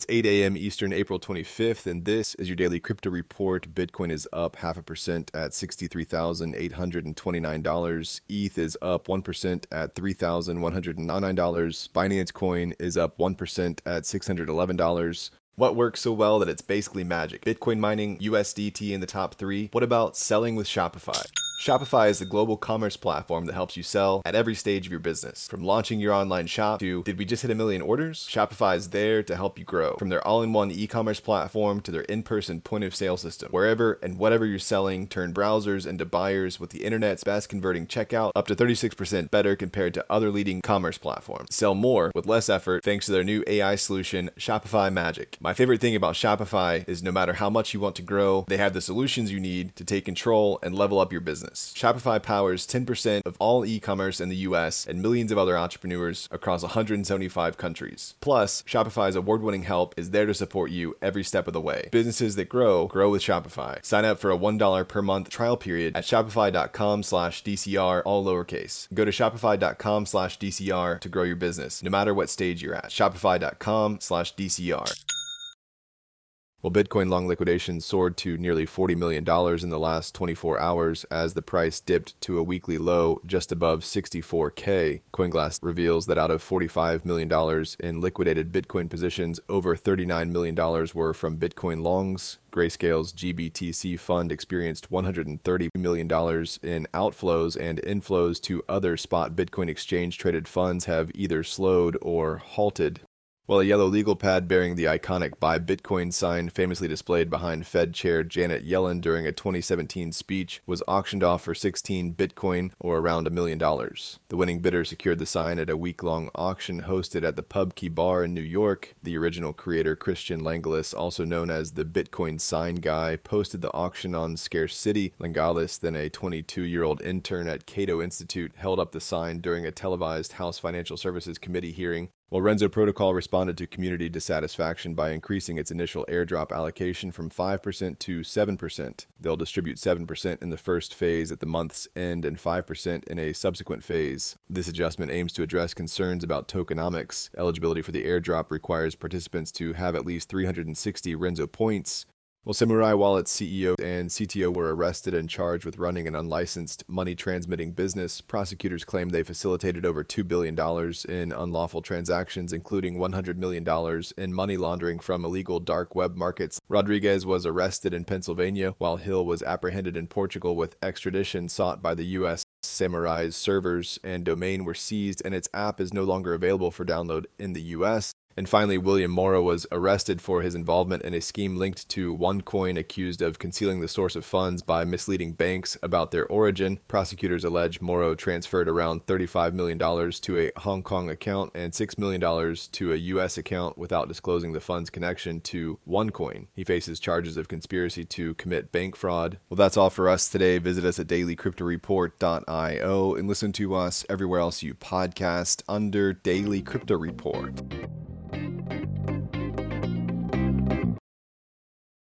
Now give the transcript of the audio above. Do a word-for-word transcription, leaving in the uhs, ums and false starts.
eight a.m. Eastern, April twenty-fifth, and this is your daily crypto report. Bitcoin is up half a percent at sixty-three thousand eight hundred twenty-nine dollars. E T H is up one percent at three thousand one hundred ninety-nine dollars. Binance Coin is up one percent at six hundred eleven dollars. What works so well that it's basically magic? Bitcoin mining, U S D T in the top three. What about selling with Shopify? Shopify is the global commerce platform that helps you sell at every stage of your business. From launching your online shop to, did we just hit a million orders? Shopify is there to help you grow. From their all-in-one e-commerce platform to their in-person point-of-sale system. Wherever and whatever you're selling, turn browsers into buyers with the internet's best converting checkout, up to thirty-six percent better compared to other leading commerce platforms. Sell more with less effort thanks to their new A I solution, Shopify Magic. My favorite thing about Shopify is no matter how much you want to grow, they have the solutions you need to take control and level up your business. Shopify powers ten percent of all e-commerce in the U S and millions of other entrepreneurs across one hundred seventy-five countries. Plus, Shopify's award-winning help is there to support you every step of the way. Businesses that grow, grow with Shopify. Sign up for a one dollar per month trial period at shopify.com slash DCR, all lowercase. Go to shopify.com slash DCR to grow your business, no matter what stage you're at. Shopify.com slash DCR. Well, Bitcoin long liquidation soared to nearly forty million dollars in the last twenty-four hours as the price dipped to a weekly low just above sixty-four K. CoinGlass reveals that out of forty-five million dollars in liquidated Bitcoin positions, over thirty-nine million dollars were from Bitcoin longs. Grayscale's G B T C fund experienced one hundred thirty million dollars in outflows, and inflows to other spot Bitcoin exchange-traded funds have either slowed or halted. While a yellow legal pad bearing the iconic Buy Bitcoin sign famously displayed behind Fed Chair Janet Yellen during a twenty seventeen speech was auctioned off for sixteen Bitcoin, or around a million dollars. The winning bidder secured the sign at a week-long auction hosted at the Pub Key Bar in New York. The original creator, Christian Langelis, also known as the Bitcoin Sign Guy, posted the auction on Scarce City. Langelis, then a twenty-two-year-old intern at Cato Institute, held up the sign during a televised House Financial Services Committee hearing. While Renzo Protocol responded to community dissatisfaction by increasing its initial airdrop allocation from five percent to seven percent. They'll distribute seven percent in the first phase at the month's end and five percent in a subsequent phase. This adjustment aims to address concerns about tokenomics. Eligibility for the airdrop requires participants to have at least three hundred sixty Renzo points. Well, Samurai Wallet's C E O and C T O were arrested and charged with running an unlicensed money-transmitting business. Prosecutors claim they facilitated over two billion dollars in unlawful transactions, including one hundred million dollars in money laundering from illegal dark web markets. Rodriguez was arrested in Pennsylvania, while Hill was apprehended in Portugal with extradition sought by the U S Samurai's servers and domain were seized, and its app is no longer available for download in the U S And finally, William Morrow was arrested for his involvement in a scheme linked to OneCoin, accused of concealing the source of funds by misleading banks about their origin. Prosecutors allege Morrow transferred around thirty-five million dollars to a Hong Kong account and six million dollars to a U S account without disclosing the fund's connection to OneCoin. He faces charges of conspiracy to commit bank fraud. Well, that's all for us today. Visit us at daily crypto report dot io and listen to us everywhere else you podcast under Daily Crypto Report.